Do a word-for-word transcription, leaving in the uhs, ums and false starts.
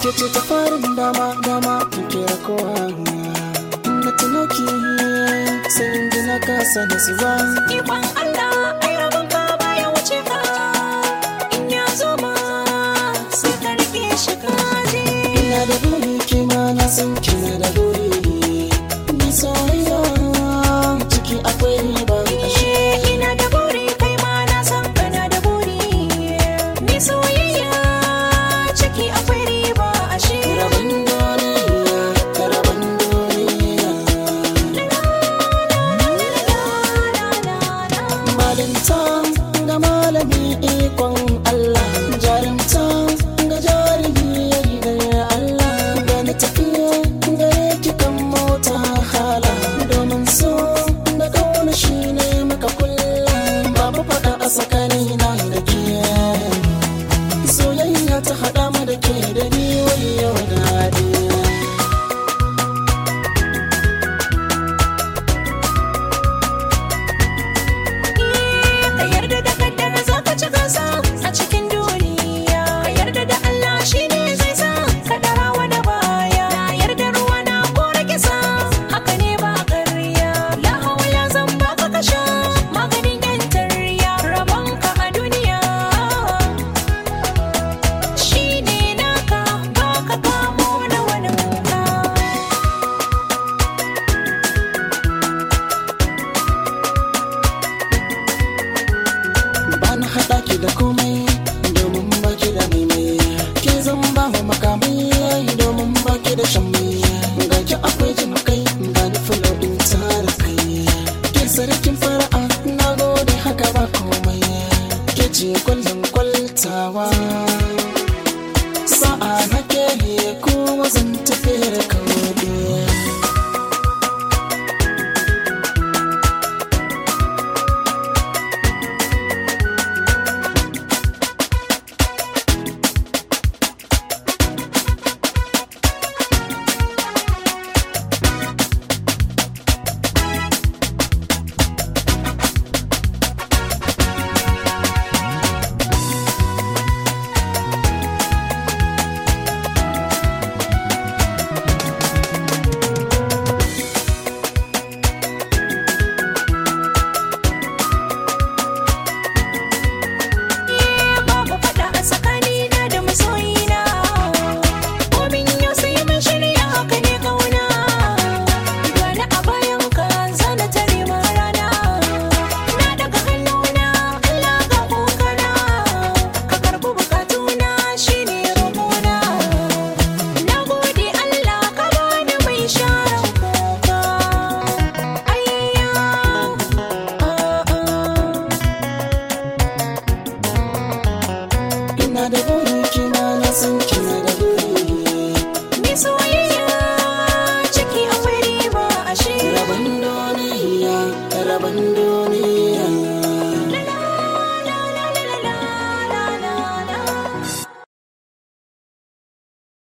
ke ce ta farin dama dama kin kira kowa na tunoki sai in ji na kasa da su ba ikon Allah ai rabon ka baya wuce ka in ya zo ma sai ka rike shi ka je ina da buri kima na san kina da buri ni soyayya ciki akwai riba ashe ina da buri kai ma na san kana da buri ni soyayya ciki akwai riba ashe rabon duniya ta rabon duniya malinta ga malami ikon Allah jarumta ga jarumi da Allah ga na tafiya ga yake kan mota hala domin so da kauna shi ne maka kullum babu fada a tsakanina da ke soyayya ta hada mu da ke da ni wayo daɗi ka yarda da kaddara za ka ci gasa a cikin duniya ka yarda da Allah shi ne zai sa ka dara wani baya na yarda ruwa na kore kisa haka ne ba ƙarya la haula zan baka kasha maganin yan tarya rabon ka a duniya shi ne naka ba ka kamo na wani muka ba na haɗa ki da komai domin ba ki da maimai ke zan ba wa makamai domin ba ki da shan mai ga ki akwai jin kai ba ni fulo ɗin tara kai ke sarkin fara'a na gode haka ba komai ke ce kwallon kwaltawa sa'a na ke kuma zan tafi da kawai babu fada a tsakanina da masoyina komin yau sai mun shirya haka ne kauna gani a bayan ka zana tare ma rana na daga hannuna Allah ga kokana ka karbi bukatuna shine roƙona na gode Allah ka bani mai sharan kuka ayya ina da buri kima na san kina da buri ni soyayya ciki akwai riba ashe rabon duniya rabon duniya